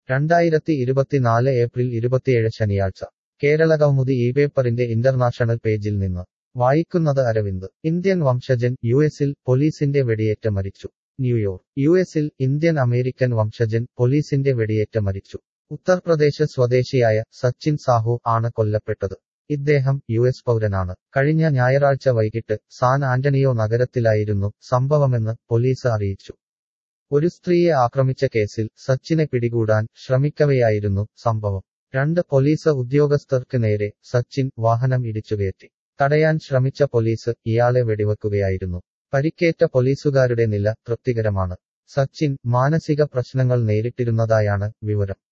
2024 April 27 ശനിയാഴ്ച കേരള കൗമുദി പേപ്പറിന്റെ international പേജിൽ നിന്ന് വായിക്കുന്നത് അരവിന്ദ് ഇന്ത്യൻ വംശജൻ യുഎസിൽ പോലീസിന്റെ വെടിയേറ്റ് മരിച്ചു ന്യൂയോർക്ക് യുഎസിൽ ഇന്ത്യൻ അമേരിക്കൻ വംശജൻ പോലീസിന്റെ വെടിയേറ്റ് മരിച്ചു ഉത്തർപ്രദേശ് സ്വദേശിയായ സച്ചിൻ സാഹു ആണ് കൊല്ലപ്പെട്ടത് ഇദ്ദേഹം യുഎസ് പൗരനാണ് കഴിഞ്ഞ ഞായറാഴ്ച വൈകിട്ട് സാൻ ആന്റണിയോ നഗരത്തിലായിരുന്നു സംഭവമെന്ന് പോലീസ് അറിയിച്ചു ഒരു സ്ത്രീയെ ആക്രമിച്ച കേസിൽ സച്ചിനെ പിടികൂടാൻ ശ്രമിക്കവെയായിരുന്നു സംഭവം 2 പോലീസ് ഉദ്യോഗസ്ഥർക്ക് നേരെ സച്ചിൻ വാഹനം ഇടിച്ചുകയറ്റി തടയാൻ ശ്രമിച്ച പോലീസ് ഇയാളെ വെടിവെക്കുകയായിരുന്നു പരിക്കേറ്റ പോലീസുകാരുടെ നില തൃപ്തികരമാണ് സച്ചിൻ മാനസിക പ്രശ്നങ്ങൾ നേരിട്ടിരുന്നതായാണ് വിവരം